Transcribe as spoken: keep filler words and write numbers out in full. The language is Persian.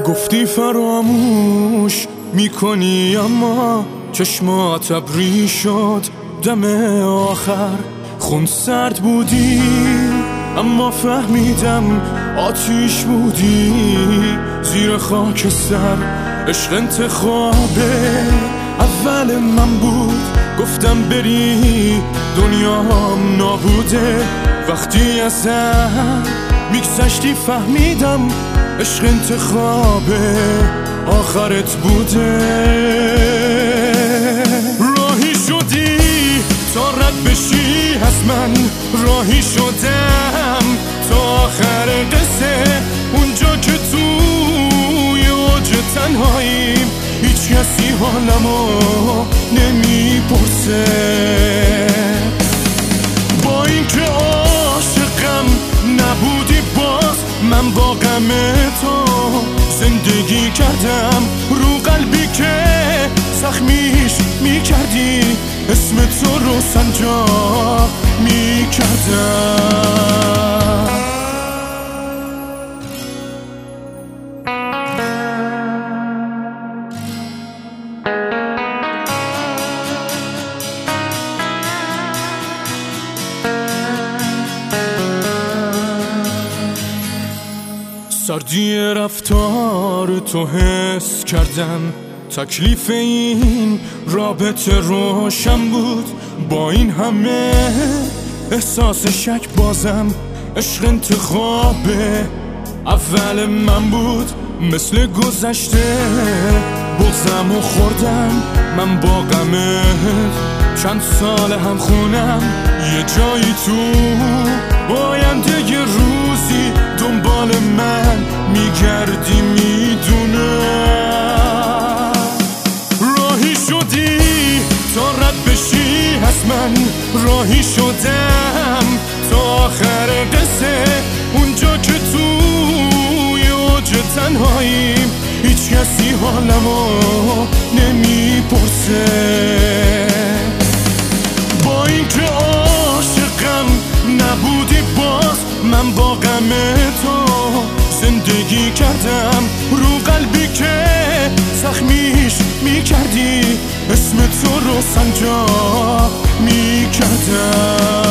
گفتی فراموش میکنی اما چشمات ابری شد دم آخر. خون سرد بودی اما فهمیدم آتیش بودی زیر خاک سر. عشق انتخابه اول من بود، گفتم بری دنیام نابوده. وقتی ازم میگذشتی فهمیدم عشق انتخابه آخرت بوده. راهی شدی تا رد بشی از من، راهی شدم تا آخر قصه. اونجا که توی اوج تنهاییم هیچ کسی حالمو نمیپرسه. با اینکه عاشقم نبودی باز من با غم تو زندگی کردم. رو قلبی که زخمیش میکردی اسم تو رو سنجا میکردم. سردی رفتار تو حس کردم، تکلیف این رابطه روشن بود. با این همه احساس شک بازم عشق انتخابه اول من بود. مثل گذشته بغضم و خوردم من با غمت. چند سال هم خونم یه جایی تو آینده یه روزی دنبال من میگردی میدونم. راهی شدی تا رد بشی از من، راهی شدم تا آخر قصه. اونجا که توی اوج تنهاییم هیچ کسی حالمو نمیپرسه. با اینکه عاشقم نبودی باز من با غم تو زندگی کردم. رو قلبی که زخمیش میکردی اسم تو رو سنجا میکردم.